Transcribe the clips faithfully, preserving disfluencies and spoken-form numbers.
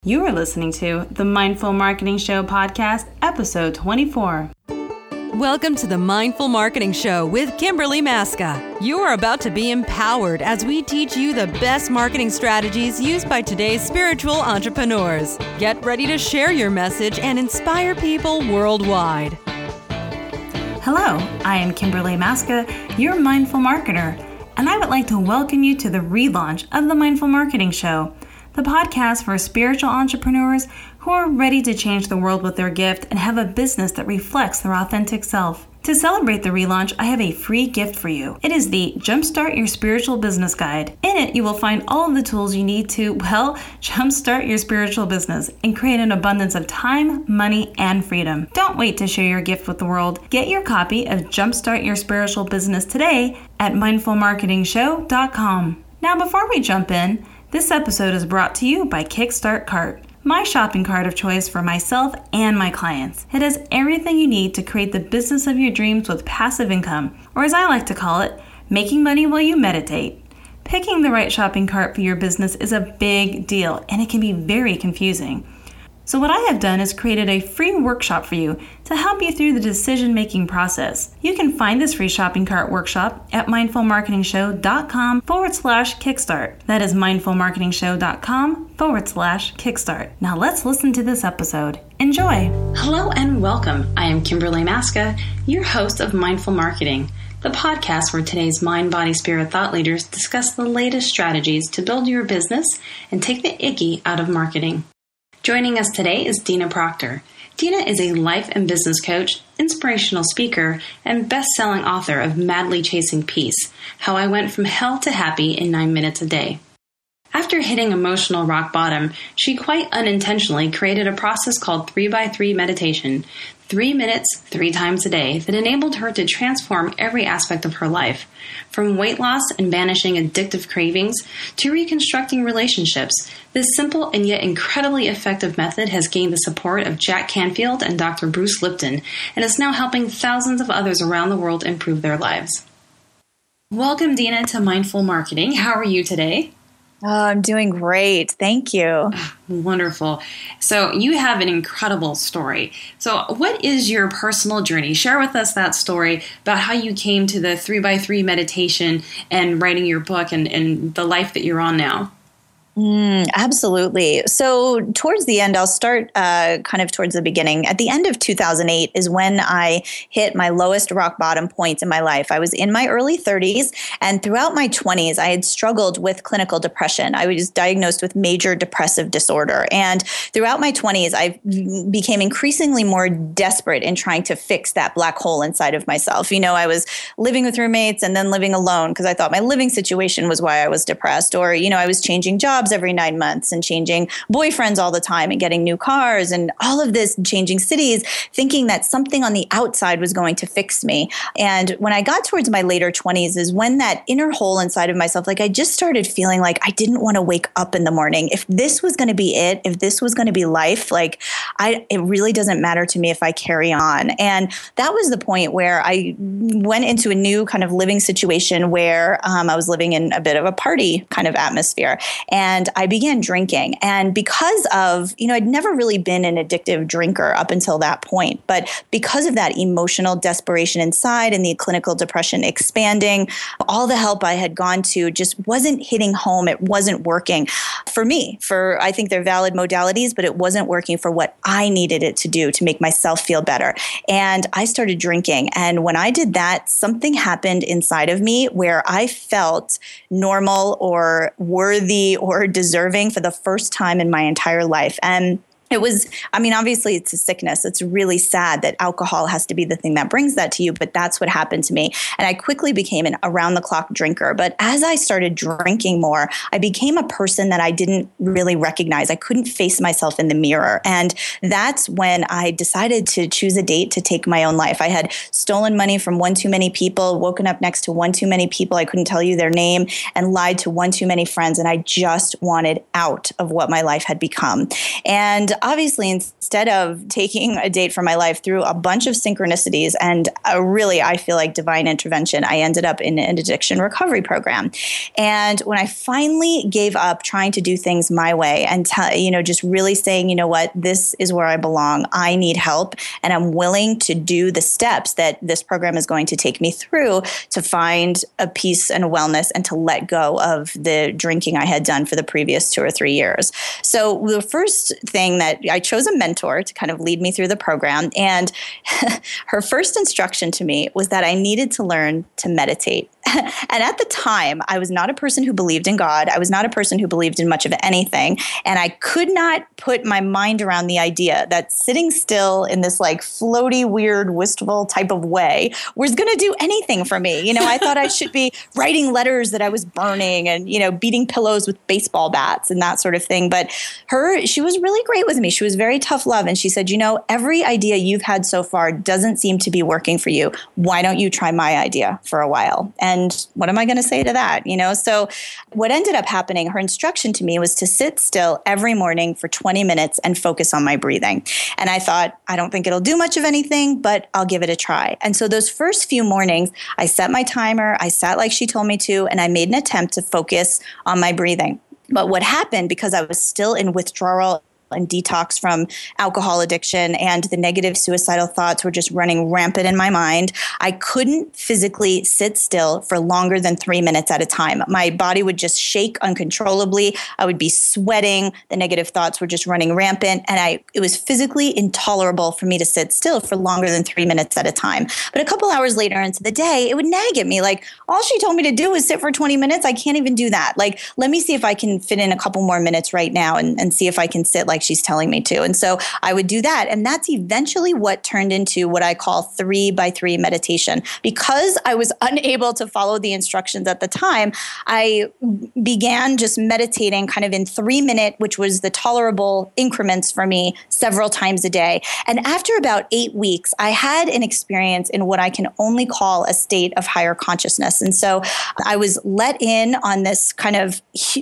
You are listening to the Mindful Marketing Show podcast, episode twenty-four. Welcome to the Mindful Marketing Show with Kimberly Maska. You are about to be empowered as we teach you the best marketing strategies used by today's spiritual entrepreneurs. Get ready to share your message and inspire people worldwide. Hello, I am Kimberly Maska, your mindful marketer, and I would like to welcome you to the relaunch of the Mindful Marketing Show, the podcast for spiritual entrepreneurs who are ready to change the world with their gift and have a business that reflects their authentic self. To celebrate the relaunch, I have a free gift for you. It is the Jumpstart Your Spiritual Business Guide. In it, you will find all of the tools you need to, well, jumpstart your spiritual business and create an abundance of time, money, and freedom. Don't wait to share your gift with the world. Get your copy of Jumpstart Your Spiritual Business today at mindful marketing show dot com. Now, before we jump in, this episode is brought to you by Kickstart Cart, my shopping cart of choice for myself and my clients. It has everything you need to create the business of your dreams with passive income, or as I like to call it, making money while you meditate. Picking the right shopping cart for your business is a big deal, and it can be very confusing. So what I have done is created a free workshop for you to help you through the decision-making process. You can find this free shopping cart workshop at mindful marketing show dot com forward slash kickstart. That is mindful marketing show dot com forward slash kickstart. Now let's listen to this episode. Enjoy. Hello and welcome. I am Kimberly Maska, your host of Mindful Marketing, the podcast where today's mind, body, spirit thought leaders discuss the latest strategies to build your business and take the icky out of marketing. Joining us today is Dina Proctor. Dina is a life and business coach, inspirational speaker, and best-selling author of Madly Chasing Peace, How I Went From Hell to Happy in Nine Minutes a Day. After hitting emotional rock bottom, she quite unintentionally created a process called three by three meditation, three minutes, three times a day, that enabled her to transform every aspect of her life, from weight loss and banishing addictive cravings to reconstructing relationships. This simple and yet incredibly effective method has gained the support of Jack Canfield and Doctor Bruce Lipton and is now helping thousands of others around the world improve their lives. Welcome, Dina, to Mindful Marketing. How are you today? Oh, I'm doing great. Thank you. Wonderful. So you have an incredible story. So what is your personal journey? Share with us that story about how you came to the three by three meditation and writing your book and, and the life that you're on now. Mm, absolutely. So towards the end, I'll start uh, kind of towards the beginning. At the end of two thousand eight is when I hit my lowest rock bottom point in my life. I was in my early thirties, and throughout my twenties, I had struggled with clinical depression. I was diagnosed with major depressive disorder. And throughout my twenties, I became increasingly more desperate in trying to fix that black hole inside of myself. You know, I was living with roommates and then living alone because I thought my living situation was why I was depressed. Or, you know, I was changing jobs every nine months and changing boyfriends all the time and getting new cars and all of this, changing cities, thinking that something on the outside was going to fix me. And when I got towards my later twenties is when that inner hole inside of myself, like I just started feeling like I didn't want to wake up in the morning. If this was going to be it, if this was going to be life, like I, it really doesn't matter to me if I carry on. And that was the point where I went into a new kind of living situation where um, I was living in a bit of a party kind of atmosphere. And And I began drinking. And because of, you know, I'd never really been an addictive drinker up until that point. But because of that emotional desperation inside and the clinical depression expanding, all the help I had gone to just wasn't hitting home. It wasn't working for me. For, I think they're valid modalities, but it wasn't working for what I needed it to do to make myself feel better. And I started drinking. And when I did that, something happened inside of me where I felt normal or worthy or deserving for the first time in my entire life. And it was, I mean, obviously it's a sickness. It's really sad that alcohol has to be the thing that brings that to you, but that's what happened to me. And I quickly became an around-the-clock drinker. But as I started drinking more, I became a person that I didn't really recognize. I couldn't face myself in the mirror. And that's when I decided to choose a date to take my own life. I had stolen money from one too many people, woken up next to one too many people, I couldn't tell you their name, and lied to one too many friends. And I just wanted out of what my life had become. And obviously, instead of taking a date for my life through a bunch of synchronicities and a really, I feel like, divine intervention, I ended up in an addiction recovery program. And when I finally gave up trying to do things my way and, t- you know, just really saying, you know what, this is where I belong. I need help. And I'm willing to do the steps that this program is going to take me through to find a peace and a wellness and to let go of the drinking I had done for the previous two or three years. So the first thing that I chose a mentor to kind of lead me through the program. And her first instruction to me was that I needed to learn to meditate. And at the time, I was not a person who believed in God. I was not a person who believed in much of anything. And I could not put my mind around the idea that sitting still in this like floaty, weird, wistful type of way was going to do anything for me. You know, I thought I should be writing letters that I was burning and, you know, beating pillows with baseball bats and that sort of thing. But her, she was really great with me. She was very tough love. And she said, you know, every idea you've had so far doesn't seem to be working for you. Why don't you try my idea for a while? And what am I going to say to that? You know, so what ended up happening, her instruction to me was to sit still every morning for twenty minutes and focus on my breathing. And I thought, I don't think it'll do much of anything, but I'll give it a try. And so those first few mornings, I set my timer, I sat like she told me to, and I made an attempt to focus on my breathing. But what happened, because I was still in withdrawal and detox from alcohol addiction and the negative suicidal thoughts were just running rampant in my mind, I couldn't physically sit still for longer than three minutes at a time. My body would just shake uncontrollably. I would be sweating. The negative thoughts were just running rampant. And I, it was physically intolerable for me to sit still for longer than three minutes at a time. But a couple hours later into the day, it would nag at me like, all she told me to do was sit for twenty minutes. I can't even do that. Like, let me see if I can fit in a couple more minutes right now and, and see if I can sit like she's telling me to. And so I would do that. And that's eventually what turned into what I call three by three meditation. Because I was unable to follow the instructions at the time, I began just meditating kind of in three minute, which was the tolerable increments for me several times a day. And after about eight weeks, I had an experience in what I can only call a state of higher consciousness. And so I was let in on this kind of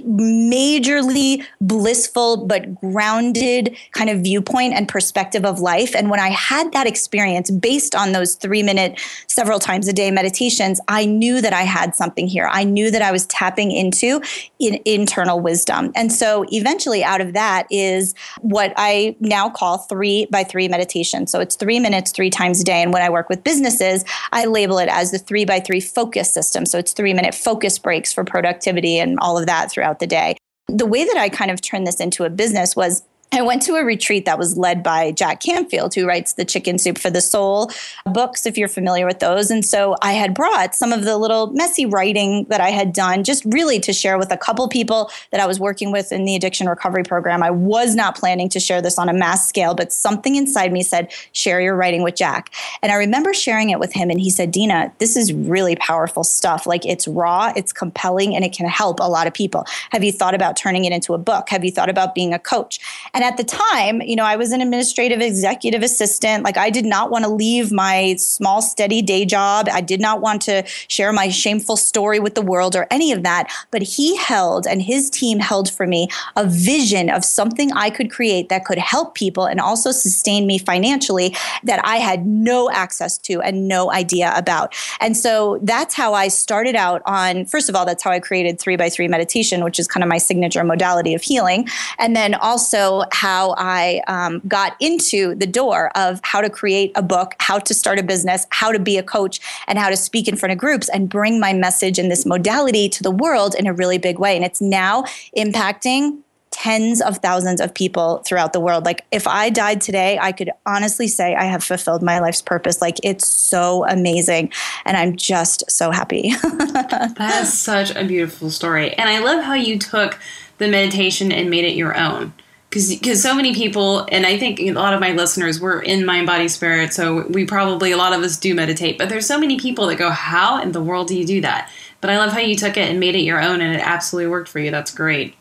majorly blissful but grounded kind of viewpoint and perspective of life. And when I had that experience based on those three minute, several times a day meditations, I knew that I had something here. I knew that I was tapping into in internal wisdom. And so eventually out of that is what I now call three by three meditation. So it's three minutes, three times a day. And when I work with businesses, I label it as the three by three focus system. So it's three minute focus breaks for productivity and all of that throughout the day. The way that I kind of turned this into a business was I went to a retreat that was led by Jack Canfield, who writes the Chicken Soup for the Soul books, if you're familiar with those. And so I had brought some of the little messy writing that I had done just really to share with a couple people that I was working with in the addiction recovery program. I was not planning to share this on a mass scale, but something inside me said, share your writing with Jack. And I remember sharing it with him and he said, Dina, this is really powerful stuff. Like it's raw, it's compelling, and it can help a lot of people. Have you thought about turning it into a book? Have you thought about being a coach? And at the time, you know, I was an administrative executive assistant. Like I did not want to leave my small, steady day job. I did not want to share my shameful story with the world or any of that. But he held and his team held for me a vision of something I could create that could help people and also sustain me financially that I had no access to and no idea about. And so that's how I started out on, first of all, that's how I created three by three meditation, which is kind of my signature modality of healing. And then also how I um, got into the door of how to create a book, how to start a business, how to be a coach, and how to speak in front of groups and bring my message in this modality to the world in a really big way. And it's now impacting tens of thousands of people throughout the world. Like if I died today, I could honestly say I have fulfilled my life's purpose. Like it's so amazing. And I'm just so happy. That's such a beautiful story. And I love how you took the meditation and made it your own. Because because so many people, and I think a lot of my listeners, we're in mind, body, spirit, so we probably, a lot of us do meditate. But there's so many people that go, how in the world do you do that? But I love how you took it and made it your own, and it absolutely worked for you. That's great.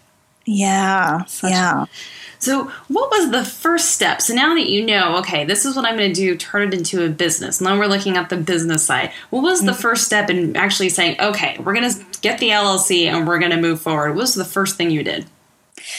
Yeah, Such yeah. So what was the first step? So now that you know, okay, this is what I'm going to do, turn it into a business. Now we're looking at the business side. What was the first step in actually saying, okay, we're going to get the L L C and we're going to move forward? What was the first thing you did?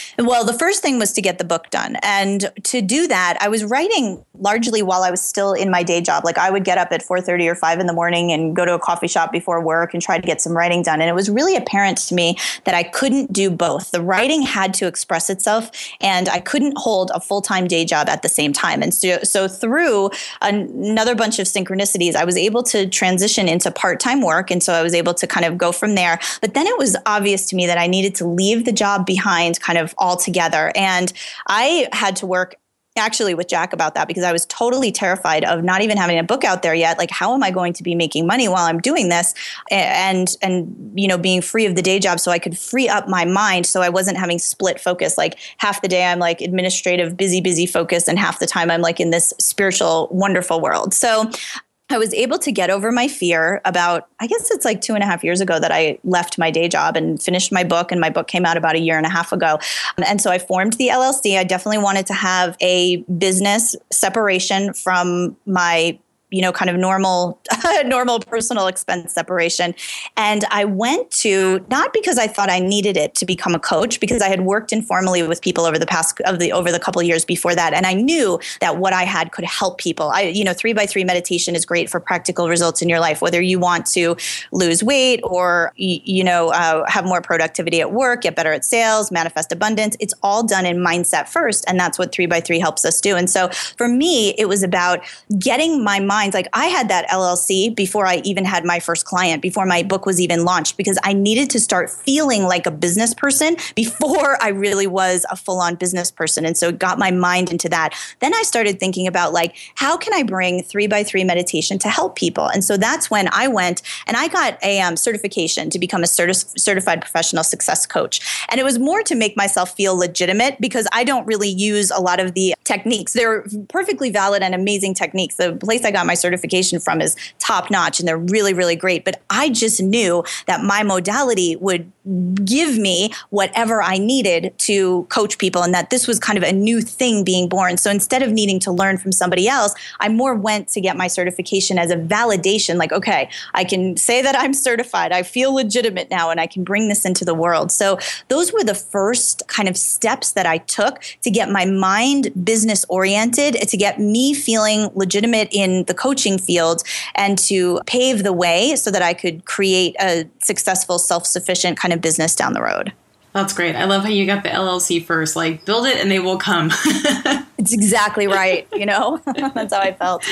Well, the first thing was to get the book done. And to do that, I was writing largely while I was still in my day job. Like I would get up at four thirty or five in the morning and go to a coffee shop before work and try to get some writing done. And it was really apparent to me that I couldn't do both. The writing had to express itself, and I couldn't hold a full-time day job at the same time. And so, so through another bunch of synchronicities, I was able to transition into part-time work. And so I was able to kind of go from there. But then it was obvious to me that I needed to leave the job behind kind of altogether. And I had to work actually with Jack about that because I was totally terrified of not even having a book out there yet. Like, how am I going to be making money while I'm doing this? And, and, you know, being free of the day job so I could free up my mind so I wasn't having split focus. Like half the day I'm like administrative, busy, busy focus. And half the time I'm like in this spiritual, wonderful world. So I was able to get over my fear about, I guess it's like two and a half years ago that I left my day job and finished my book. And my book came out about a year and a half ago. And so I formed the L L C. I definitely wanted to have a business separation from my you know, kind of normal, normal personal expense separation. And I went to, not because I thought I needed it to become a coach, because I had worked informally with people over the past of the, over the couple of years before that. And I knew that what I had could help people. I, you know, three by three meditation is great for practical results in your life, whether you want to lose weight or, you know, uh, have more productivity at work, get better at sales, manifest abundance. It's all done in mindset first. And that's what three by three helps us do. And so for me, it was about getting my mind. Like I had that L L C before I even had my first client, before my book was even launched, because I needed to start feeling like a business person before I really was a full-on business person. And so it got my mind into that. Then I started thinking about like, how can I bring three by three meditation to help people? And so that's when I went and I got a um, certification to become a certi- certified professional success coach. And it was more to make myself feel legitimate because I don't really use a lot of the techniques. They're perfectly valid and amazing techniques. The place I got my certification from is top notch and they're really, really great. But I just knew that my modality would give me whatever I needed to coach people and that this was kind of a new thing being born. So instead of needing to learn from somebody else, I more went to get my certification as a validation. Like, okay, I can say that I'm certified. I feel legitimate now and I can bring this into the world. So those were the first kind of steps that I took to get my mind business oriented, to get me feeling legitimate in the coaching field and to pave the way so that I could create a successful, self-sufficient kind of business down the road. That's great. I love how you got the L L C first, like build it and they will come. It's exactly right. You know, that's how I felt.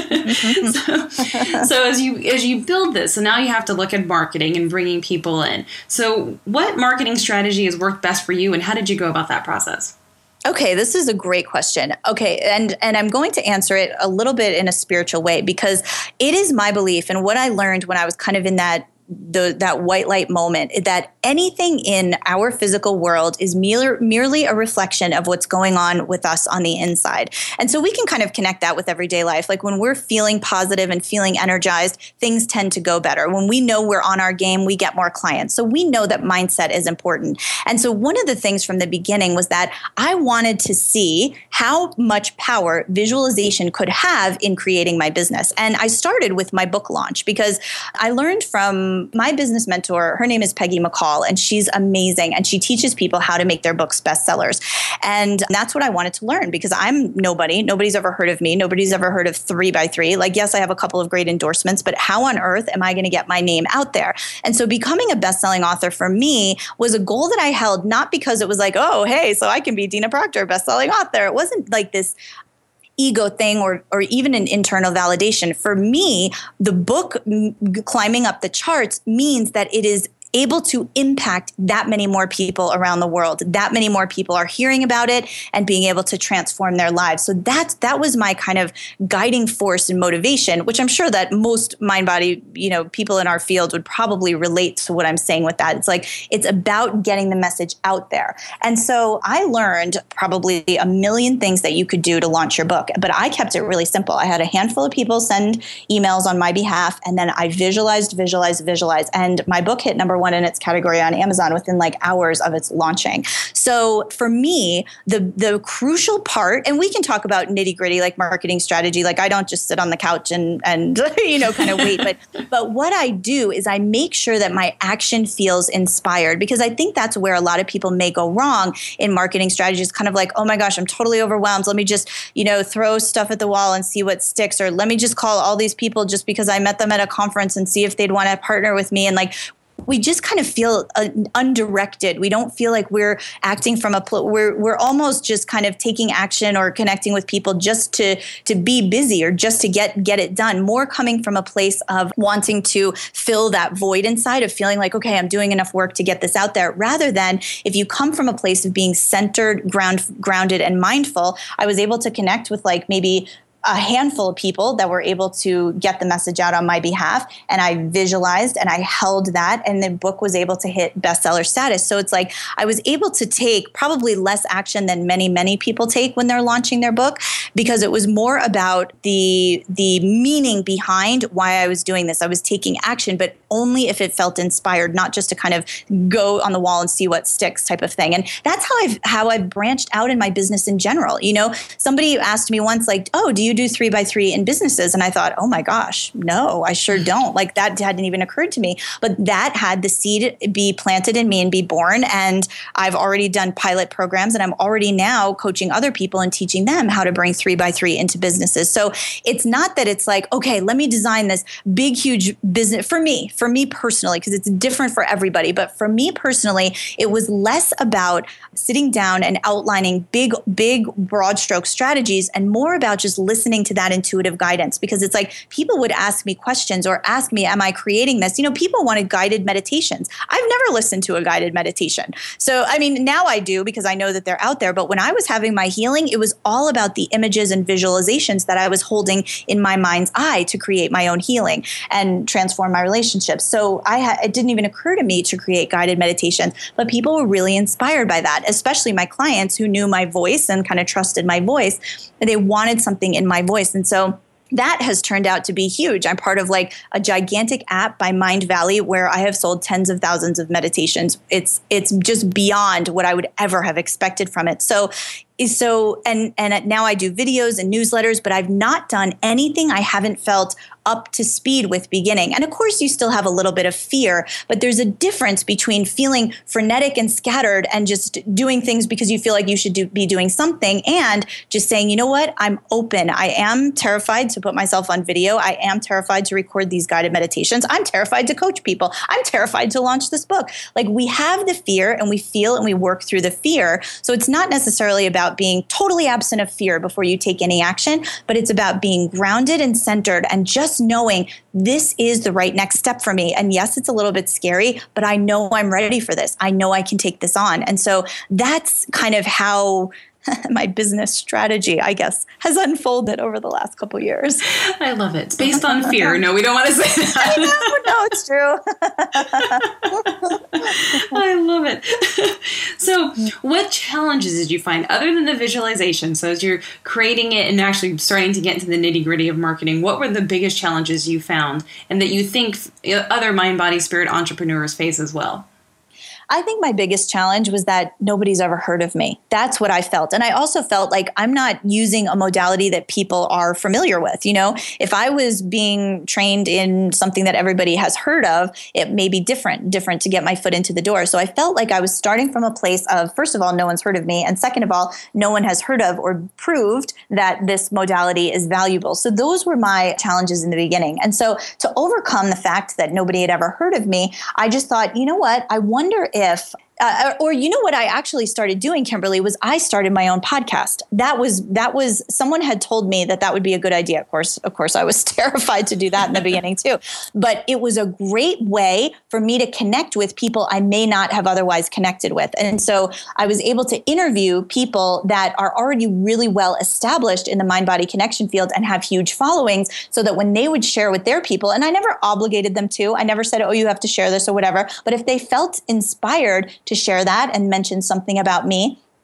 so, so as you, as you build this, so now you have to look at marketing and bringing people in. So what marketing strategy has worked best for you and how did you go about that process? Okay, this is a great question. Okay, and and I'm going to answer it a little bit in a spiritual way because it is my belief and what I learned when I was kind of in that the that white light moment that anything in our physical world is mere, merely a reflection of what's going on with us on the inside. And so we can kind of connect that with everyday life. Like when we're feeling positive and feeling energized, things tend to go better. When we know we're on our game, we get more clients. So we know that mindset is important. And so one of the things from the beginning was that I wanted to see how much power visualization could have in creating my business. And I started with my book launch because I learned from my business mentor. Her name is Peggy McCall, and she's amazing. And she teaches people how to make their books bestsellers. And that's what I wanted to learn because I'm nobody. Nobody's ever heard of me. Nobody's ever heard of three by three. Like, yes, I have a couple of great endorsements, but how on earth am I going to get my name out there? And so becoming a best-selling author for me was a goal that I held, not because it was like, oh, hey, so I can be Dina Proctor, best-selling author. It wasn't like this ego thing or or even an internal validation. For me, the book m- climbing up the charts means that it is able to impact that many more people around the world. That many more people are hearing about it and being able to transform their lives. So that, that was my kind of guiding force and motivation, which I'm sure that most mind body, you know, people in our field would probably relate to what I'm saying with that. It's like, it's about getting the message out there. And so I learned probably a million things that you could do to launch your book, but I kept it really simple. I had a handful of people send emails on my behalf, and then I visualized, visualized, visualized, and my book hit number number one in its category on Amazon within like hours of its launching. So for me, the the crucial part, and we can talk about nitty gritty like marketing strategy. Like I don't just sit on the couch and and you know kind of wait, but but what I do is I make sure that my action feels inspired, because I think that's where a lot of people may go wrong in marketing strategies. Kind of like, oh my gosh, I'm totally overwhelmed. Let me just you know throw stuff at the wall and see what sticks, or let me just call all these people just because I met them at a conference and see if they'd want to partner with me. And like, we just kind of feel uh, undirected. We don't feel like we're acting from a, pl- we're, we're almost just kind of taking action or connecting with people just to, to be busy or just to get, get it done. More coming from a place of wanting to fill that void inside of feeling like, okay, I'm doing enough work to get this out there. Rather than if you come from a place of being centered, ground, grounded and mindful, I was able to connect with like maybe a handful of people that were able to get the message out on my behalf. And I visualized and I held that, and the book was able to hit bestseller status. So it's like I was able to take probably less action than many, many people take when they're launching their book, because it was more about the, the meaning behind why I was doing this. I was taking action, but only if it felt inspired, not just to kind of go on the wall and see what sticks type of thing. And that's how I've, how I've branched out in my business in general. You know, somebody asked me once, like, oh, do you do three by three in businesses? And I thought, oh my gosh, no, I sure don't. Like that hadn't even occurred to me. But that had the seed be planted in me and be born. And I've already done pilot programs, and I'm already now coaching other people and teaching them how to bring three by three into businesses. So it's not that it's like, okay, let me design this big, huge business for me, for me personally, because it's different for everybody. But for me personally, it was less about sitting down and outlining big, big, broad stroke strategies, and more about just listening to that intuitive guidance. Because it's like people would ask me questions or ask me, am I creating this? You know, people wanted guided meditations. I've never listened to a guided meditation. So, I mean, now I do because I know that they're out there. But when I was having my healing, it was all about the images and visualizations that I was holding in my mind's eye to create my own healing and transform my relationships. So I ha- it didn't even occur to me to create guided meditations, but people were really inspired by that, especially my clients who knew my voice and kind of trusted my voice. They wanted something in my voice. And so that has turned out to be huge. I'm part of like a gigantic app by Mind Valley where I have sold tens of thousands of meditations. It's it's just beyond what I would ever have expected from it. So so and and now I do videos and newsletters, but I've not done anything I haven't felt up to speed with beginning. And of course, you still have a little bit of fear, but there's a difference between feeling frenetic and scattered and just doing things because you feel like you should do, be doing something, and just saying, you know what, I'm open. I am terrified to put myself on video. I am terrified to record these guided meditations. I'm terrified to coach people. I'm terrified to launch this book. Like, we have the fear and we feel and we work through the fear. So it's not necessarily about being totally absent of fear before you take any action, but it's about being grounded and centered and just knowing this is the right next step for me. And yes, it's a little bit scary, but I know I'm ready for this. I know I can take this on. And so that's kind of how my business strategy, I guess, has unfolded over the last couple of years. I love it. It's based on fear. No, we don't want to say that. I know, no, it's true. I love it. So what challenges did you find other than the visualization? So as you're creating it and actually starting to get into the nitty gritty of marketing, what were the biggest challenges you found and that you think other mind, body, spirit entrepreneurs face as well? I think my biggest challenge was that nobody's ever heard of me. That's what I felt. And I also felt like I'm not using a modality that people are familiar with. You know, if I was being trained in something that everybody has heard of, it may be different, different to get my foot into the door. So I felt like I was starting from a place of, first of all, no one's heard of me. And second of all, no one has heard of or proved that this modality is valuable. So those were my challenges in the beginning. And so to overcome the fact that nobody had ever heard of me, I just thought, you know what, I wonder if Uh, or you know what I actually started doing, Kimberly, was I started my own podcast. That was that was someone had told me that that would be a good idea. Of course, of course, I was terrified to do that in the beginning too. But it was a great way for me to connect with people I may not have otherwise connected with. And so I was able to interview people that are already really well established in the mind-body connection field and have huge followings, so that when they would share with their people, and I never obligated them to, I never said, oh, you have to share this or whatever. But if they felt inspired to share that and mention something about me,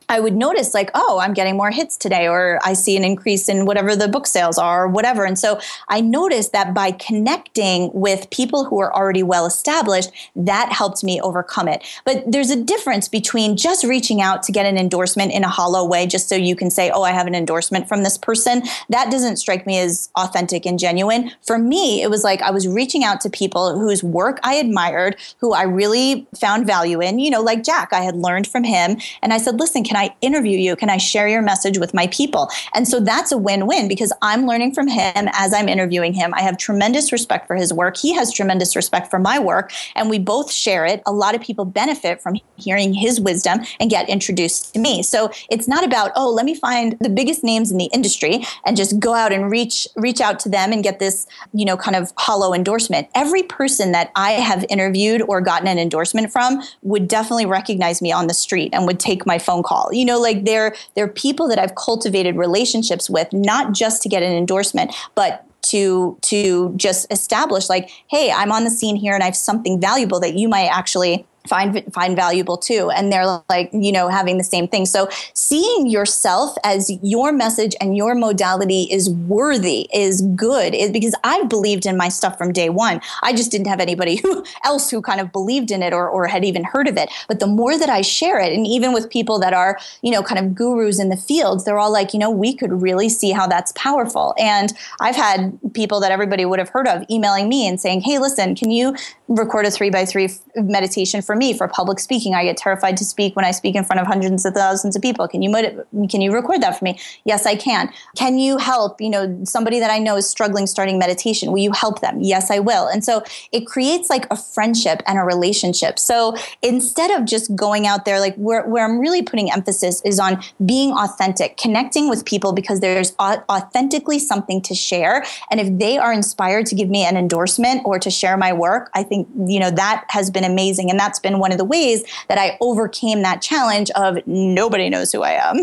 I would notice like, oh, I'm getting more hits today, or I see an increase in whatever the book sales are or whatever. And so I noticed that by connecting with people who are already well established, that helped me overcome it. But there's a difference between just reaching out to get an endorsement in a hollow way, just so you can say, oh, I have an endorsement from this person. That doesn't strike me as authentic and genuine. For me, it was like I was reaching out to people whose work I admired, who I really found value in, you know, like Jack. I had learned from him. And I said, listen, can Can I interview you? Can I share your message with my people? And so that's a win-win, because I'm learning from him as I'm interviewing him. I have tremendous respect for his work. He has tremendous respect for my work, and we both share it. A lot of people benefit from hearing his wisdom and get introduced to me. So it's not about, oh, let me find the biggest names in the industry and just go out and reach reach out to them and get this, you know, kind of hollow endorsement. Every person that I have interviewed or gotten an endorsement from would definitely recognize me on the street and would take my phone call. You know, like they're, they're people that I've cultivated relationships with, not just to get an endorsement, but to, to just establish like, hey, I'm on the scene here and I have something valuable that you might actually find find valuable too. And they're like, you know, having the same thing. So seeing yourself as your message and your modality is worthy, is good, is because I've believed in my stuff from day one. I just didn't have anybody who else who kind of believed in it or, or had even heard of it. But the more that I share it, and even with people that are, you know, kind of gurus in the field, they're all like, you know, we could really see how that's powerful. And I've had people that everybody would have heard of emailing me and saying, hey, listen, can you record a three by three meditation for me for public speaking? I get terrified to speak when I speak in front of hundreds of thousands of people. Can you can you record that for me? Yes, I can. Can you help, you know, somebody that I know is struggling starting meditation? Will you help them? Yes, I will. And so it creates like a friendship and a relationship. So instead of just going out there, like where, where I'm really putting emphasis is on being authentic, connecting with people because there's authentically something to share. And if they are inspired to give me an endorsement or to share my work, I think, you know, that has been amazing. And that's been one of the ways that I overcame that challenge of nobody knows who I am.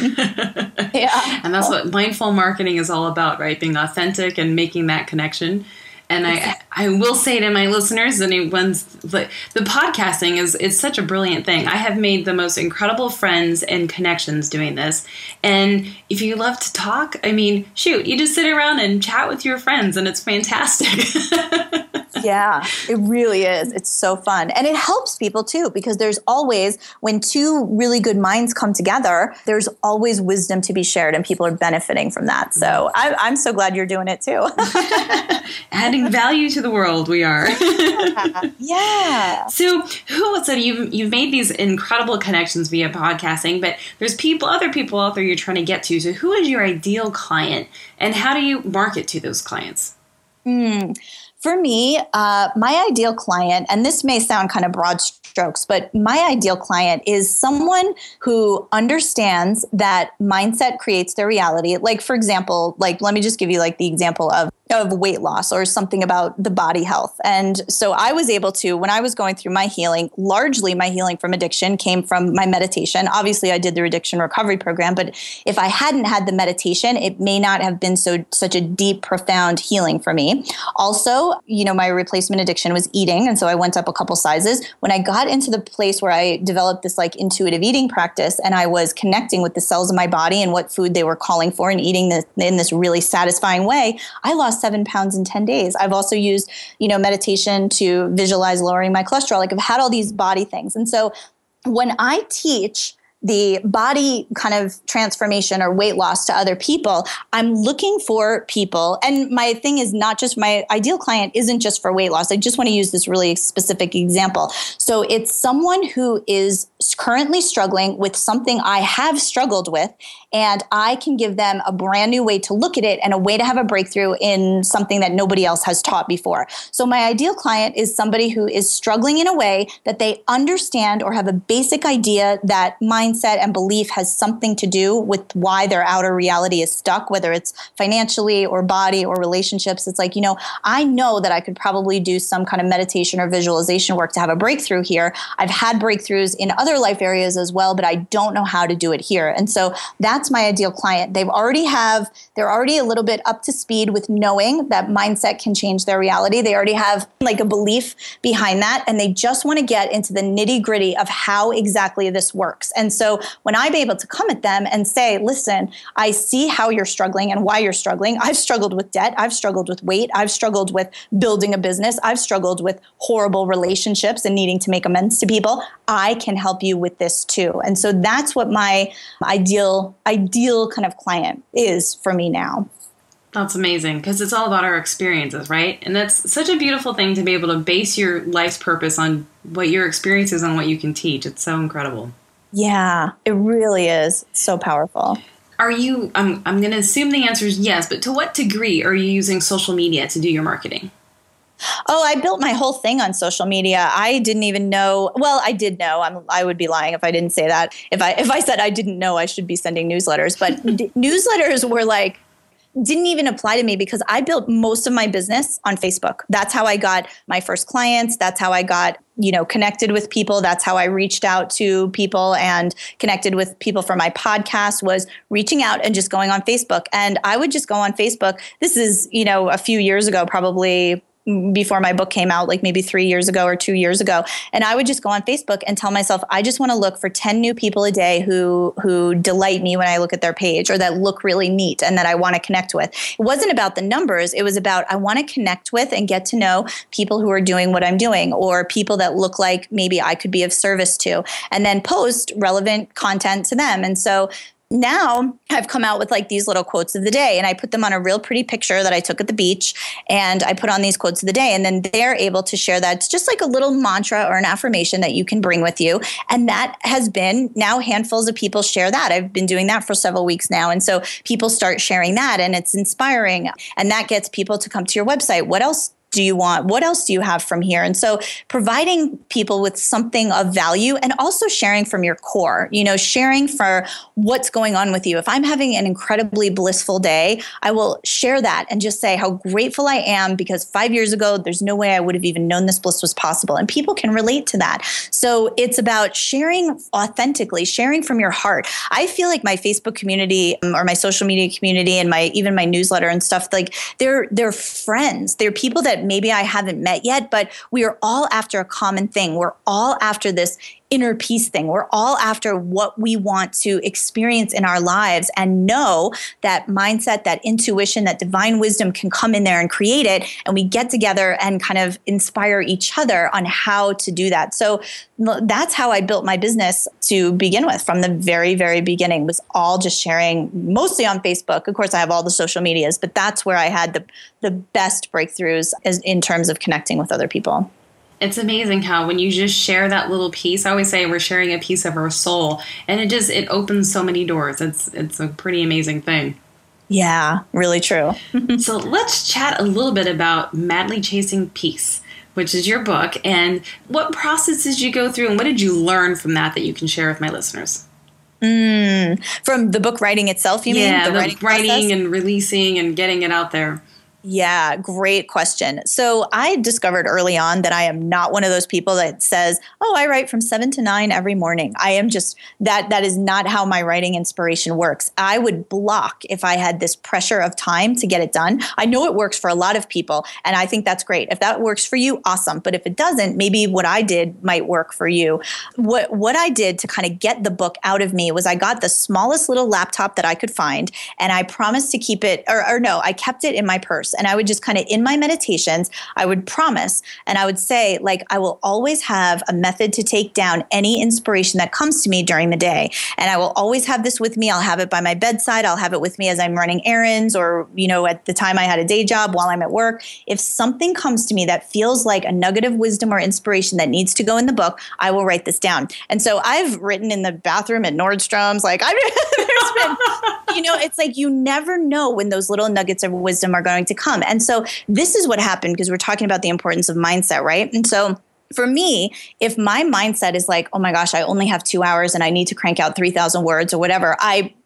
Yeah. And that's what mindful marketing is all about, right? Being authentic and making that connection. And I, I will say to my listeners, anyone's the, the podcasting is it's such a brilliant thing. I have made the most incredible friends and connections doing this. And if you love to talk, I mean, shoot, you just sit around and chat with your friends, and it's fantastic. Yeah, it really is. It's so fun. And it helps people too, because there's always, when two really good minds come together, there's always wisdom to be shared, and people are benefiting from that. So I, I'm so glad you're doing it too. Adding value to the world, we are. Yeah. So who, so you've, you've made these incredible connections via podcasting, but there's people, other people out there you're trying to get to. So who is your ideal client, and how do you market to those clients? Mm. For me, uh, my ideal client, and this may sound kind of broad strokes, but my ideal client is someone who understands that mindset creates their reality. Like, for example, like, let me just give you like the example of of weight loss or something about the body health. And so I was able to, when I was going through my healing, largely my healing from addiction came from my meditation. Obviously, I did the addiction recovery program, but if I hadn't had the meditation, it may not have been so such a deep, profound healing for me. Also, you know, my replacement addiction was eating. And so I went up a couple sizes. When I got into the place where I developed this like intuitive eating practice, and I was connecting with the cells of my body and what food they were calling for and eating this, in this really satisfying way, I lost seven pounds in ten days. I've also used, you know, meditation to visualize lowering my cholesterol. Like, I've had all these body things. And so when I teach the body kind of transformation or weight loss to other people, I'm looking for people. And my thing is not just, my ideal client isn't just for weight loss. I just want to use this really specific example. So it's someone who is currently struggling with something I have struggled with, and I can give them a brand new way to look at it and a way to have a breakthrough in something that nobody else has taught before. So my ideal client is somebody who is struggling in a way that they understand or have a basic idea that mindset and belief has something to do with why their outer reality is stuck, whether it's financially or body or relationships. It's like, you know, I know that I could probably do some kind of meditation or visualization work to have a breakthrough here. I've had breakthroughs in other other life areas as well, but I don't know how to do it here. And so that's my ideal client. They've already have, they're already a little bit up to speed with knowing that mindset can change their reality. They already have like a belief behind that, and they just want to get into the nitty gritty of how exactly this works. And so when I'm able to come at them and say, listen, I see how you're struggling and why you're struggling. I've struggled with debt. I've struggled with weight. I've struggled with building a business. I've struggled with horrible relationships and needing to make amends to people. I can help you with this too. And so that's what my ideal, ideal kind of client is for me now. That's amazing, because it's all about our experiences, right? And that's such a beautiful thing to be able to base your life's purpose on what your experience is and what you can teach. It's so incredible. Yeah, it really is so powerful. Are you, I'm, I'm going to assume the answer is yes, but to what degree are you using social media to do your marketing? Oh, I built my whole thing on social media. I didn't even know. Well, I did know. I'm, I would be lying if I didn't say that. If I if I said I didn't know, I should be sending newsletters. But d- newsletters were like, didn't even apply to me because I built most of my business on Facebook. That's how I got my first clients. That's how I got, you know, connected with people. That's how I reached out to people and connected with people for my podcast, was reaching out and just going on Facebook. And I would just go on Facebook. This is, you know, a few years ago, probably before my book came out, like maybe three years ago or two years ago. And I would just go on Facebook and tell myself, I just want to look for ten new people a day who who delight me when I look at their page, or that look really neat and that I want to connect with. It wasn't about the numbers. It was about, I want to connect with and get to know people who are doing what I'm doing, or people that look like maybe I could be of service to, and then post relevant content to them. And so now I've come out with like these little quotes of the day, and I put them on a real pretty picture that I took at the beach, and I put on these quotes of the day, and then they're able to share that. It's just like a little mantra or an affirmation that you can bring with you. And that has been, now handfuls of people share that. I've been doing that for several weeks now. And so people start sharing that, and it's inspiring, and that gets people to come to your website. What else do you want? What else do you have from here? And so providing people with something of value, and also sharing from your core, you know, sharing for what's going on with you. If I'm having an incredibly blissful day, I will share that and just say how grateful I am, because five years ago, there's no way I would have even known this bliss was possible. And people can relate to that. So it's about sharing authentically, sharing from your heart. I feel like my Facebook community, um, or my social media community, and my, even my newsletter and stuff, like they're, they're friends. They're people that maybe I haven't met yet, but we are all after a common thing. We're all after this inner peace thing. We're all after what we want to experience in our lives, and know that mindset, that intuition, that divine wisdom can come in there and create it. And we get together and kind of inspire each other on how to do that. So that's how I built my business to begin with. From the very, very beginning, was all just sharing, mostly on Facebook. Of course, I have all the social medias, but that's where I had the, the best breakthroughs as, in terms of connecting with other people. It's amazing how when you just share that little piece, I always say we're sharing a piece of our soul, and it just, it opens so many doors. It's it's a pretty amazing thing. Yeah, really true. So let's chat a little bit about Madly Chasing Peace, which is your book, and what process did you go through, and what did you learn from that that you can share with my listeners? Mm, from the book writing itself, you yeah, mean? The, the writing, writing and releasing and getting it out there. Yeah, great question. So I discovered early on that I am not one of those people that says, oh, I write from seven to nine every morning. I am just, that that is not how my writing inspiration works. I would block if I had this pressure of time to get it done. I know it works for a lot of people, and I think that's great. If that works for you, awesome. But if it doesn't, maybe what I did might work for you. What, what I did to kind of get the book out of me was I got the smallest little laptop that I could find, and I promised to keep it, or, or no, I kept it in my purse. And I would just kind of, in my meditations, I would promise, and I would say, like, I will always have a method to take down any inspiration that comes to me during the day. And I will always have this with me. I'll have it by my bedside. I'll have it with me as I'm running errands, or, you know, at the time I had a day job while I'm at work. If something comes to me that feels like a nugget of wisdom or inspiration that needs to go in the book, I will write this down. And so I've written in the bathroom at Nordstrom's, like, I've, there's been, you know, it's like you never know when those little nuggets of wisdom are going to come. And so this is what happened, because we're talking about the importance of mindset, right? And so for me, if my mindset is like, oh my gosh, I only have two hours and I need to crank out three thousand words or whatever, I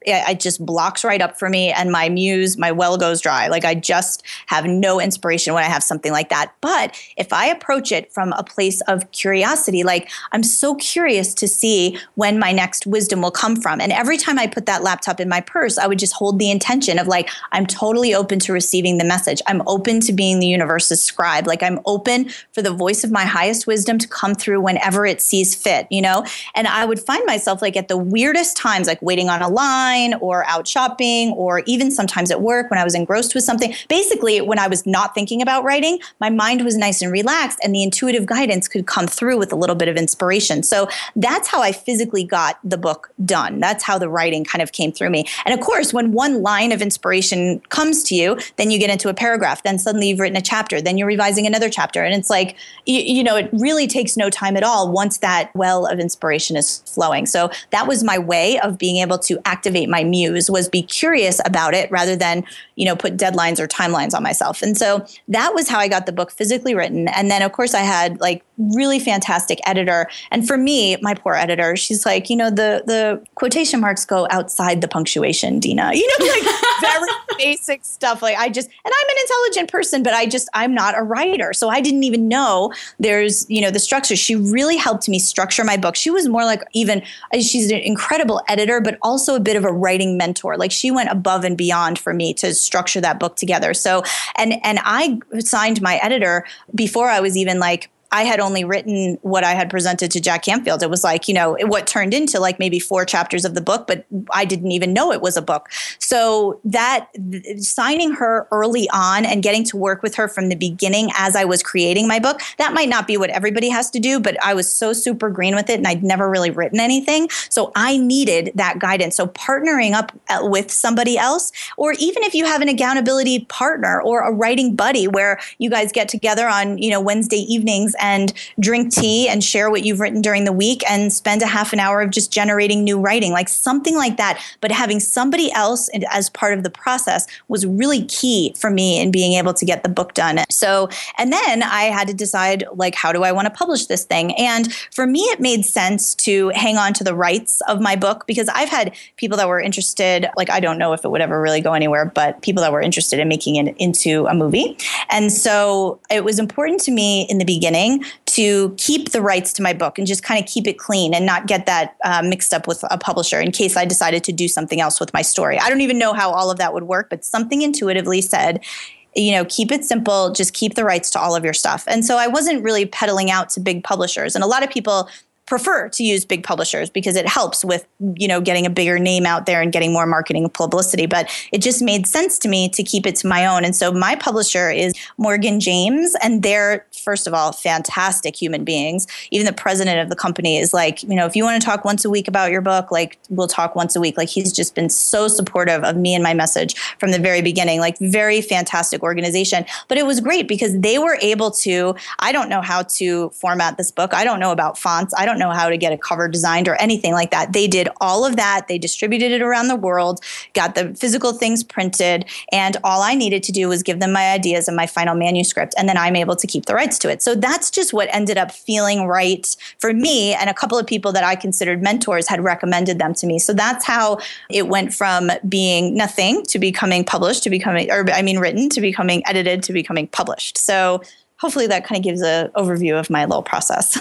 it just blocks right up for me, and my muse, my well goes dry. Like I just have no inspiration when I have something like that. But if I approach it from a place of curiosity, like I'm so curious to see when my next wisdom will come from. And every time I put that laptop in my purse, I would just hold the intention of like, I'm totally open to receiving the message. I'm open to being the universe's scribe. Like I'm open for the voice of my highest wisdom to come through whenever it sees fit, you know? And I would find myself like at the weirdest times, like waiting on a line or out shopping, or even sometimes at work when I was engrossed with something. Basically, when I was not thinking about writing, my mind was nice and relaxed, and the intuitive guidance could come through with a little bit of inspiration. So that's how I physically got the book done. That's how the writing kind of came through me. And of course, when one line of inspiration comes to you, then you get into a paragraph, then suddenly you've written a chapter, then you're revising another chapter. And it's like, you, you know, it really takes no time at all once that well of inspiration is flowing. So that was my way of being able to activate my muse, was be curious about it rather than, you know, put deadlines or timelines on myself. And so that was how I got the book physically written. And then of course I had like really fantastic editor. And for me, my poor editor, she's like, you know, the, the quotation marks go outside the punctuation, Dina, you know, like very basic stuff. Like I just, and I'm an intelligent person, but I just, I'm not a writer. So I didn't even know there's, you know, the structure. She really helped me structure my book. She was more like even, she's an incredible editor, but also a bit of a writing mentor. Like she went above and beyond for me to structure that book together. So, and, and I signed my editor before I was even like, I had only written what I had presented to Jack Canfield. It was like, you know, what turned into like maybe four chapters of the book, but I didn't even know it was a book. So that th- signing her early on and getting to work with her from the beginning as I was creating my book, that might not be what everybody has to do, but I was so super green with it and I'd never really written anything. So I needed that guidance. So partnering up with somebody else, or even if you have an accountability partner or a writing buddy where you guys get together on, you know, Wednesday evenings and drink tea and share what you've written during the week and spend a half an hour of just generating new writing, like something like that. But having somebody else as part of the process was really key for me in being able to get the book done. So, and then I had to decide, like, how do I want to publish this thing? And for me, it made sense to hang on to the rights of my book because I've had people that were interested, like, I don't know if it would ever really go anywhere, but people that were interested in making it into a movie. And so it was important to me in the beginning to keep the rights to my book and just kind of keep it clean and not get that uh, mixed up with a publisher in case I decided to do something else with my story. I don't even know how all of that would work, but something intuitively said, you know, keep it simple, just keep the rights to all of your stuff. And so I wasn't really peddling out to big publishers. And a lot of people prefer to use big publishers because it helps with, you know, getting a bigger name out there and getting more marketing publicity. But it just made sense to me to keep it to my own. And so my publisher is Morgan James, and they're, first of all, fantastic human beings. Even the president of the company is like, you know, if you want to talk once a week about your book, like we'll talk once a week. Like he's just been so supportive of me and my message from the very beginning, like very fantastic organization. But it was great because they were able to, I don't know how to format this book. I don't know about fonts. I don't know how to get a cover designed or anything like that. They did all of that. They distributed it around the world, got the physical things printed, and all I needed to do was give them my ideas and my final manuscript, and then I'm able to keep the rights to it. So that's just what ended up feeling right for me, and a couple of people that I considered mentors had recommended them to me. So that's how it went from being nothing to becoming published, to becoming, or I mean written, to becoming edited, to becoming published. So hopefully that kind of gives an overview of my little process.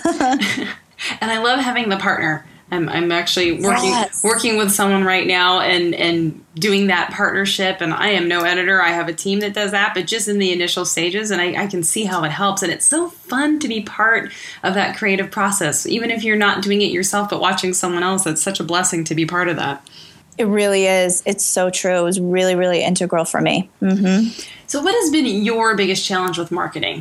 And I love having the partner. I'm, I'm actually working yes. working with someone right now and, and doing that partnership. And I am no editor. I have a team that does that, but just in the initial stages. And I, I can see how it helps. And it's so fun to be part of that creative process. Even if you're not doing it yourself, but watching someone else, it's such a blessing to be part of that. It really is. It's so true. It was really, really integral for me. Mm-hmm. So what has been your biggest challenge with marketing?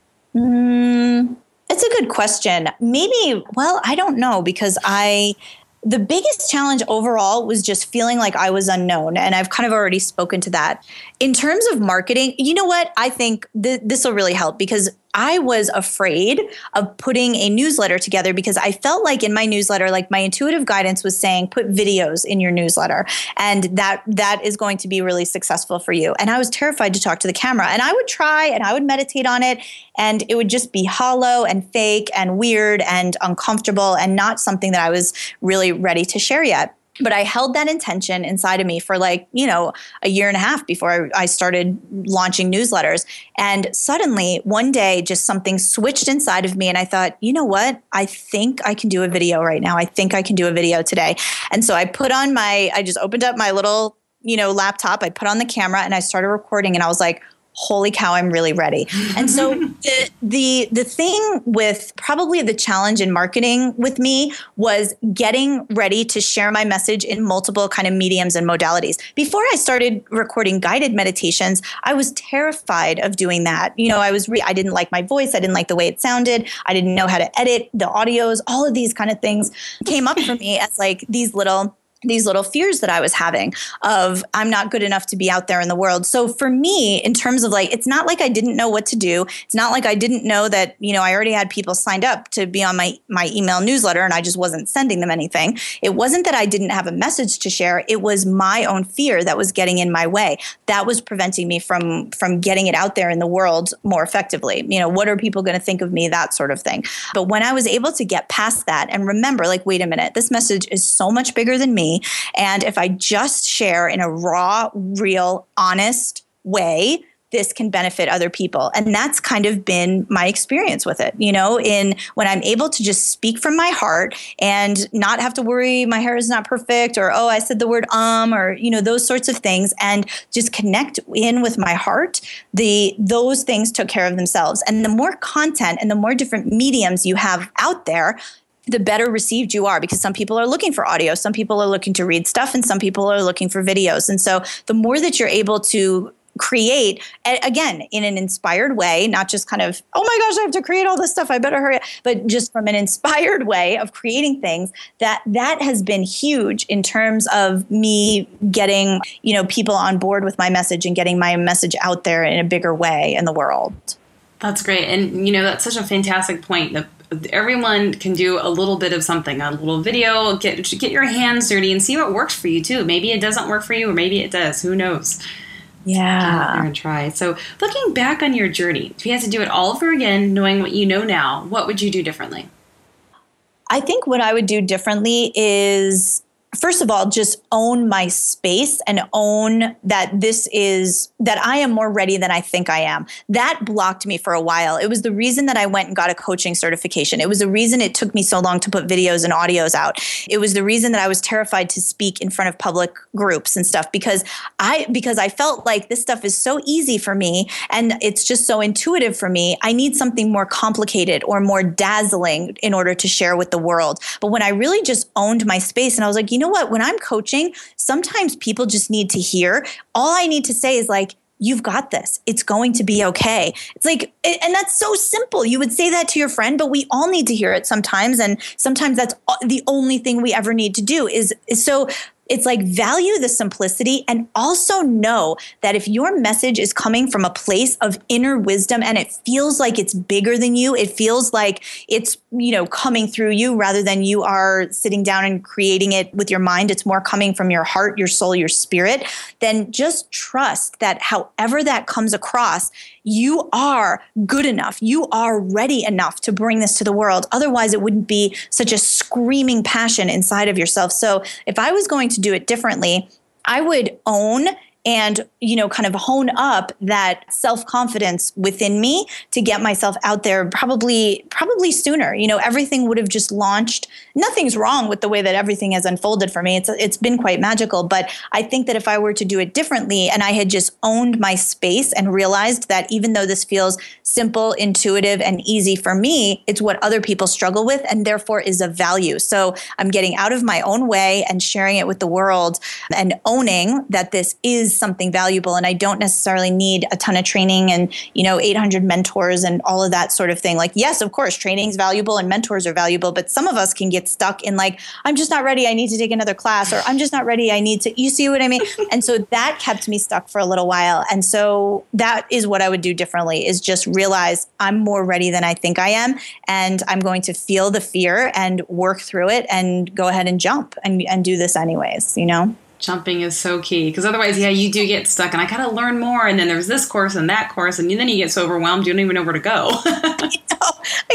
Mm-hmm. It's a good question. Maybe, well, I don't know, because I, the biggest challenge overall was just feeling like I was unknown. And I've kind of already spoken to that. In terms of marketing, you know what? I think th- this will really help because I was afraid of putting a newsletter together because I felt like in my newsletter, like my intuitive guidance was saying, put videos in your newsletter and that that is going to be really successful for you. And I was terrified to talk to the camera, and I would try and I would meditate on it, and it would just be hollow and fake and weird and uncomfortable and not something that I was really ready to share yet. But I held that intention inside of me for like, you know, a year and a half before I, I started launching newsletters. And suddenly one day, just something switched inside of me. And I thought, you know what? I think I can do a video right now. I think I can do a video today. And so I put on my, I just opened up my little, you know, laptop. I put on the camera and I started recording and I was like, holy cow, I'm really ready. And so the, the the thing with probably the challenge in marketing with me was getting ready to share my message in multiple kind of mediums and modalities. Before I started recording guided meditations, I was terrified of doing that. You know, I was re- I didn't like my voice. I didn't like the way it sounded. I didn't know how to edit the audios. All of these kind of things came up for me as like these little these little fears that I was having of I'm not good enough to be out there in the world. So for me, in terms of like, it's not like I didn't know what to do. It's not like I didn't know that, you know, I already had people signed up to be on my, my email newsletter and I just wasn't sending them anything. It wasn't that I didn't have a message to share. It was my own fear that was getting in my way. That was preventing me from, from getting it out there in the world more effectively. You know, what are people going to think of me? That sort of thing. But when I was able to get past that and remember, like, wait a minute, this message is so much bigger than me. And if I just share in a raw, real, honest way, this can benefit other people. And that's kind of been my experience with it, you know, in when I'm able to just speak from my heart and not have to worry my hair is not perfect or, oh, I said the word um, or, you know, those sorts of things, and just connect in with my heart, the those things took care of themselves. And the more content and the more different mediums you have out there, the better received you are, because some people are looking for audio, some people are looking to read stuff, and some people are looking for videos. And so the more that you're able to create, again, in an inspired way, not just kind of, oh my gosh, I have to create all this stuff, I better hurry up, but just from an inspired way of creating things, that that has been huge in terms of me getting, you know, people on board with my message and getting my message out there in a bigger way in the world. That's great. And, you know, that's such a fantastic point. The everyone can do a little bit of something, a little video, get get your hands dirty and see what works for you too. Maybe it doesn't work for you, or maybe it does. Who knows? Yeah. Get out there and try. So looking back on your journey, if you had to do it all over again, knowing what you know now, what would you do differently? I think what I would do differently is, first of all, just own my space and own that this is, that I am more ready than I think I am. That blocked me for a while. It was the reason that I went and got a coaching certification. It was the reason it took me so long to put videos and audios out. It was the reason that I was terrified to speak in front of public groups and stuff, because I, because I felt like this stuff is so easy for me and it's just so intuitive for me. I need something more complicated or more dazzling in order to share with the world. But when I really just owned my space and I was like, you know what, when I'm coaching, sometimes people just need to hear, all I need to say is like, you've got this. It's going to be okay. It's like, and that's so simple. You would say that to your friend, but we all need to hear it sometimes. And sometimes that's the only thing we ever need to do is, is so it's like value the simplicity, and also know that if your message is coming from a place of inner wisdom and it feels like it's bigger than you, it feels like it's, you know, coming through you rather than you are sitting down and creating it with your mind, it's more coming from your heart, your soul, your spirit, then just trust that however that comes across, you are good enough. You are ready enough to bring this to the world. Otherwise, it wouldn't be such a screaming passion inside of yourself. So if I was going to do it differently, I would own and, you know, kind of hone up that self-confidence within me to get myself out there probably, probably sooner. You know, everything would have just launched. Nothing's wrong with the way that everything has unfolded for me. It's, it's been quite magical, but I think that if I were to do it differently and I had just owned my space and realized that even though this feels simple, intuitive, and easy for me, it's what other people struggle with and therefore is of value. So I'm getting out of my own way and sharing it with the world and owning that this is something valuable, and I don't necessarily need a ton of training and, you know, eight hundred mentors and all of that sort of thing. Like, yes, of course, training is valuable and mentors are valuable, but some of us can get stuck in like, I'm just not ready, I need to take another class, or I'm just not ready, I need to, you see what I mean? And so that kept me stuck for a little while. And so that is what I would do differently, is just realize I'm more ready than I think I am, and I'm going to feel the fear and work through it and go ahead and jump and, and do this anyways, you know? Jumping is so key, because otherwise, yeah, you do get stuck and I got to learn more. And then there's this course and that course. And then you get so overwhelmed, you don't even know where to go. I know,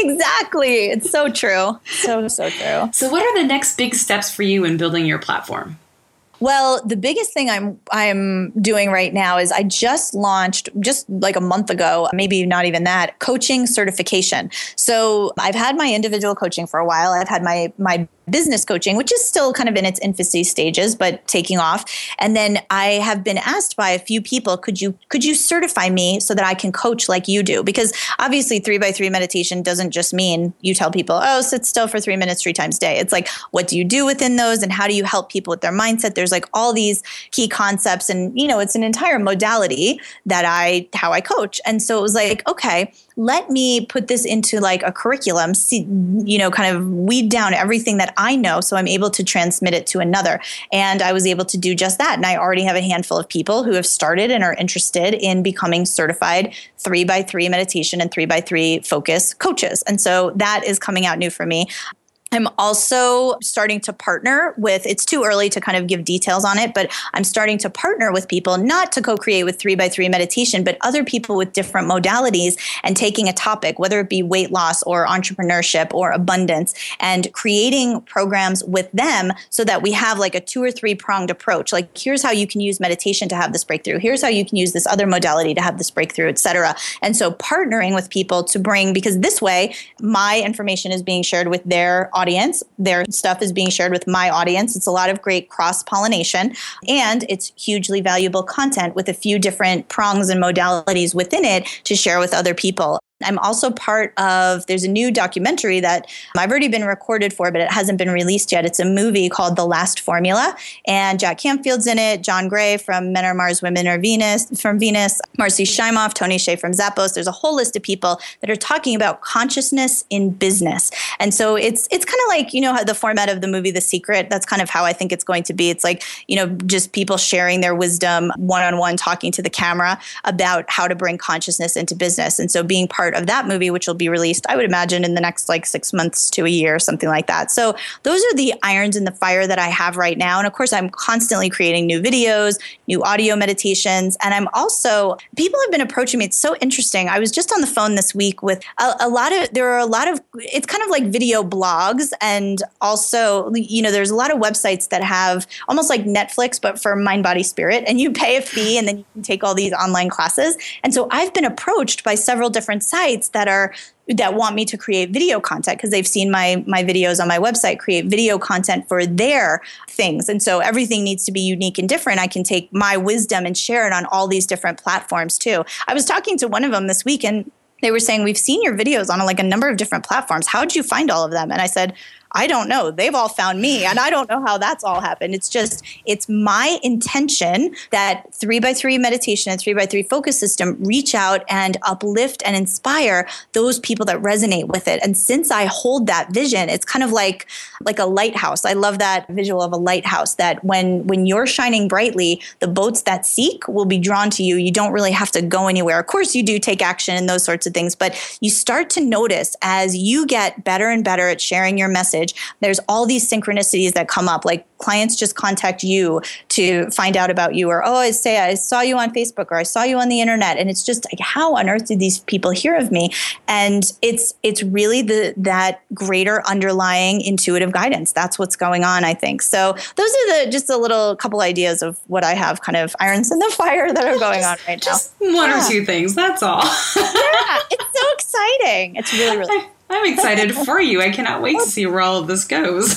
Exactly. It's so true. So, so true. So what are the next big steps for you in building your platform? Well, the biggest thing I'm I'm doing right now is I just launched just like a month ago, maybe not even that, coaching certification. So I've had my individual coaching for a while. I've had my my business coaching, which is still kind of in its infancy stages, but taking off. And then I have been asked by a few people, could you could you certify me so that I can coach like you do? Because obviously three by three meditation doesn't just mean you tell people, oh, sit still for three minutes, three times a day. It's like, what do you do within those? And how do you help people with their mindset? There's like all these key concepts. And, you know, it's an entire modality that I, how I coach. And so it was like, okay, let me put this into like a curriculum, see, you know, kind of weed down everything that I know so I'm able to transmit it to another. And I was able to do just that. And I already have a handful of people who have started and are interested in becoming certified three by three meditation and three by three focus coaches. And so that is coming out new for me. I'm also starting to partner with, it's too early to kind of give details on it, but I'm starting to partner with people, not to co-create with three by three meditation, but other people with different modalities and taking a topic, whether it be weight loss or entrepreneurship or abundance, and creating programs with them so that we have like a two or three pronged approach. Like, here's how you can use meditation to have this breakthrough. Here's how you can use this other modality to have this breakthrough, et cetera. And so partnering with people to bring, because this way my information is being shared with their audience. Their stuff is being shared with my audience. It's a lot of great cross-pollination, and it's hugely valuable content with a few different prongs and modalities within it to share with other people. I'm also part of, there's a new documentary that I've already been recorded for, but it hasn't been released yet. It's a movie called The Last Formula, and Jack Canfield's in it, John Gray from Men Are Mars, Women Are Venus, from Venus, Marcy Shimoff, Tony Hsieh from Zappos. There's a whole list of people that are talking about consciousness in business. And so it's it's kind of like, you know, how the format of the movie The Secret, that's kind of how I think it's going to be. It's like, you know, just people sharing their wisdom one-on-one, talking to the camera about how to bring consciousness into business. And so being part of that movie, which will be released, I would imagine, in the next like six months to a year, something like that. So those are the irons in the fire that I have right now. And of course, I'm constantly creating new videos, new audio meditations. And I'm also, people have been approaching me. It's so interesting. I was just on the phone this week with a, a lot of, there are a lot of, it's kind of like video blogs. And also, you know, there's a lot of websites that have almost like Netflix, but for mind, body, spirit. And you pay a fee and then you can take all these online classes. And so I've been approached by several different sites that are that want me to create video content because they've seen my my videos on my website, create video content for their things. And so everything needs to be unique and different. I can take my wisdom and share it on all these different platforms too. I was talking to one of them this week and they were saying, we've seen your videos on like a number of different platforms. How did you find all of them? And I said, I don't know. They've all found me, and I don't know how that's all happened. It's just, it's my intention that three by three meditation and three by three focus system reach out and uplift and inspire those people that resonate with it. And since I hold that vision, it's kind of like, like a lighthouse. I love that visual of a lighthouse, that when, when you're shining brightly, the boats that seek will be drawn to you. You don't really have to go anywhere. Of course, you do take action and those sorts of things, but you start to notice as you get better and better at sharing your message, there's all these synchronicities that come up, like clients just contact you to find out about you, or, oh, I say, I saw you on Facebook, or I saw you on the internet. And it's just like, how on earth did these people hear of me? And it's, it's really the, that greater underlying intuitive guidance. That's what's going on, I think. So those are the, just a little couple ideas of what I have kind of irons in the fire that are going just, on right just now. Just one yeah. or two things. That's all. Yeah, it's so exciting. It's really, really I, I'm excited for you. I cannot wait to see where all of this goes.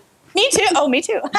Me too. Oh, me too.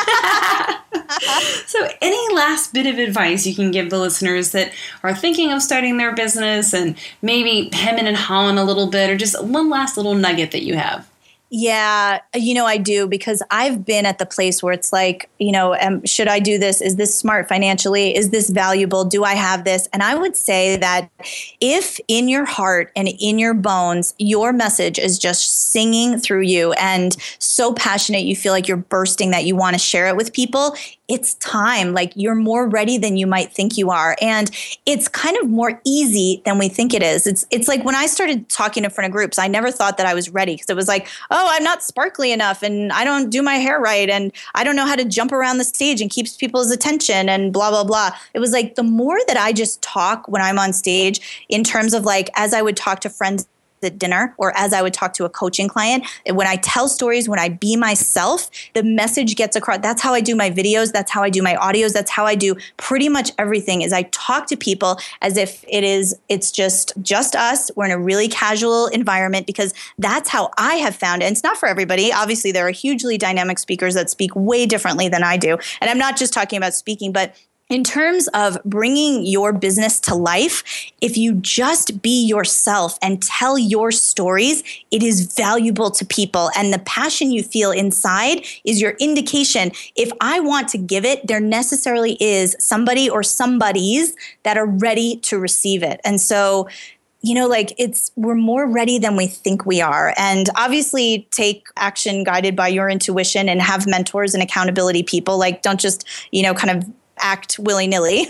So any last bit of advice you can give the listeners that are thinking of starting their business and maybe hemming and hawing a little bit, or just one last little nugget that you have? Yeah, you know, I do, because I've been at the place where it's like, you know, um, should I do this? Is this smart financially? Is this valuable? Do I have this? And I would say that if in your heart and in your bones, your message is just singing through you and so passionate, you feel like you're bursting, that you want to share it with people, it's time. Like, you're more ready than you might think you are. And it's kind of more easy than we think it is. It's it's like when I started talking in front of groups, I never thought that I was ready, because it was like, oh, I'm not sparkly enough, and I don't do my hair right, and I don't know how to jump around the stage and keeps people's attention, and blah, blah, blah. It was like the more that I just talk when I'm on stage, in terms of like, as I would talk to friends at dinner or as I would talk to a coaching client. When I tell stories, when I be myself, the message gets across. That's how I do my videos. That's how I do my audios. That's how I do pretty much everything is I talk to people as if it is, it's just, just us. We're in a really casual environment because that's how I have found it. And it's not for everybody. Obviously, there are hugely dynamic speakers that speak way differently than I do. And I'm not just talking about speaking, but in terms of bringing your business to life, if you just be yourself and tell your stories, it is valuable to people. And the passion you feel inside is your indication. If I want to give it, there necessarily is somebody or somebodies that are ready to receive it. And so, you know, like it's, we're more ready than we think we are. And obviously take action guided by your intuition and have mentors and accountability people. Like don't just, you know, kind of act willy-nilly.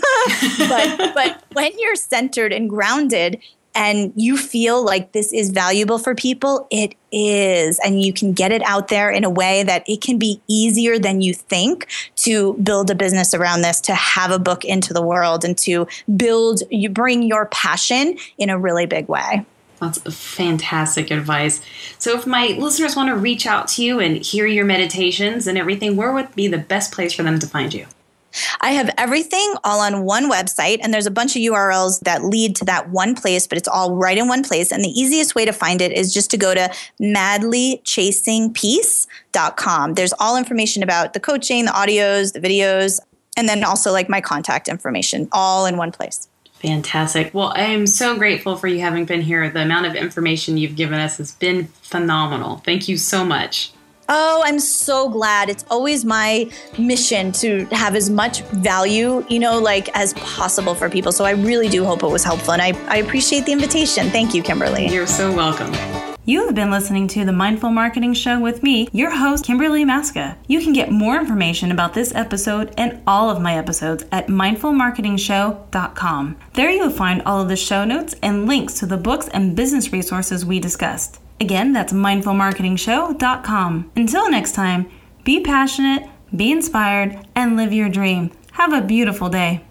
but but when you're centered and grounded and you feel like this is valuable for people, it is. And you can get it out there in a way that it can be easier than you think to build a business around this, to have a book into the world and to build, you bring your passion in a really big way. That's fantastic advice. So if my listeners want to reach out to you and hear your meditations and everything, where would be the best place for them to find you? I have everything all on one website, and there's a bunch of U R Ls that lead to that one place, but it's all right in one place. And the easiest way to find it is just to go to madly chasing peace dot com. There's all information about the coaching, the audios, the videos, and then also like my contact information, all in one place. Fantastic. Well, I am so grateful for you having been here. The amount of information you've given us has been phenomenal. Thank you so much. Oh, I'm so glad. It's always my mission to have as much value, you know, like as possible for people. So I really do hope it was helpful. And I, I appreciate the invitation. Thank you, Kimberly. You're so welcome. You have been listening to The Mindful Marketing Show with me, your host, Kimberly Maska. You can get more information about this episode and all of my episodes at mindful marketing show dot com. There you will find all of the show notes and links to the books and business resources we discussed. Again, that's mindful marketing show dot com. Until next time, be passionate, be inspired, and live your dream. Have a beautiful day.